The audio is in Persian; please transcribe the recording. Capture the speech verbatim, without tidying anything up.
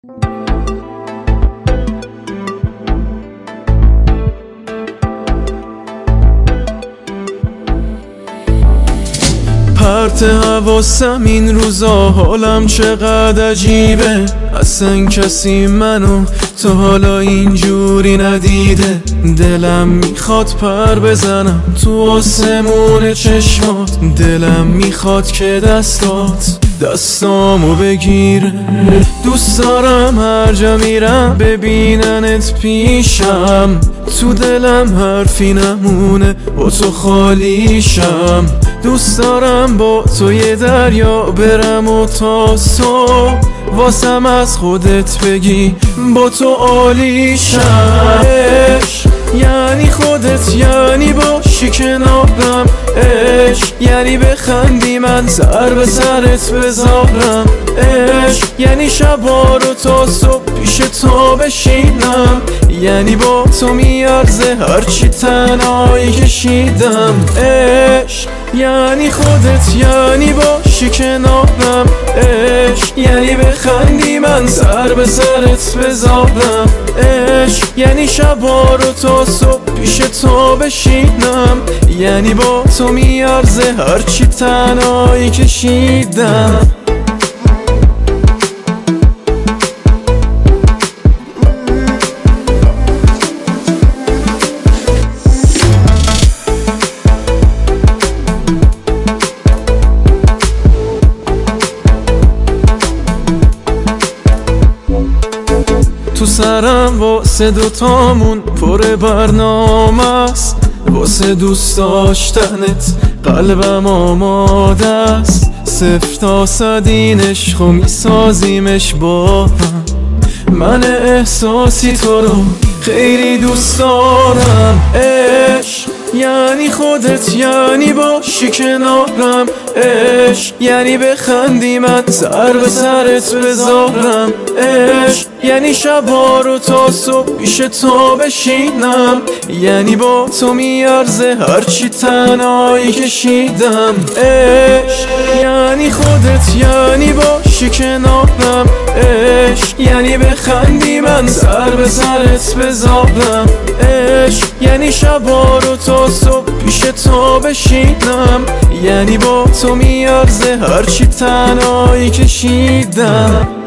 پرت حواسم این روزا حالم چقدر عجیبه، اصلا کسی منو تا حالا اینجوری ندیده. دلم میخواد پر بزنم تو آسمون چشمات، دلم میخواد که دستات دستامو بگیره. دوست دارم هر جا میرم ببیننت پیشم، تو دلم حرفی نمونه با تو خالیشم. دوست دارم با تو یه دریا برم و تا صبح واسم از خودت بگی با تو عالیشم. عشق یعنی خودت، یعنی باشی کنارم. عشق یعنی بخندی من سر به سرت بذارم. عشق یعنی شبا رو تا صبح پیش تو بشینم، یعنی با تو میارزه هرچی تنهایی کشیدم. عشق یعنی خودت، یعنی باشی کنارم. عشق یعنی بخندی من سر به سرت بذارم. عشق یعنی شبا رو تا صبح پیش تو بشینم، یعنی با تو میارزه هرچی تنهایی کشیدم. تو سرم واسه دوتامون پر برنامه است، واسه دوست داشتنت قلبم آماده است. صفر تا صد این عشقو میسازیمش با هم، من احساسی تو رو خیلی دوست دارم. عشق یعنی خودت، یعنی باشی کنارم. عشق یعنی بخندی من سر به سرت بذارم. عشق یعنی شبا رو تا صبح پیش تو بشینم، یعنی با تو میارزه هرچی تنهایی کشیدم. عشق یعنی خودت، یعنی باشی کنارم. عشق یعنی بخندی من سر به سرت بذارم. عشق یعنی شبا رو تا صبح پیش تو بشینم، یعنی با تو میارزه هرچی تنهایی کشیدم.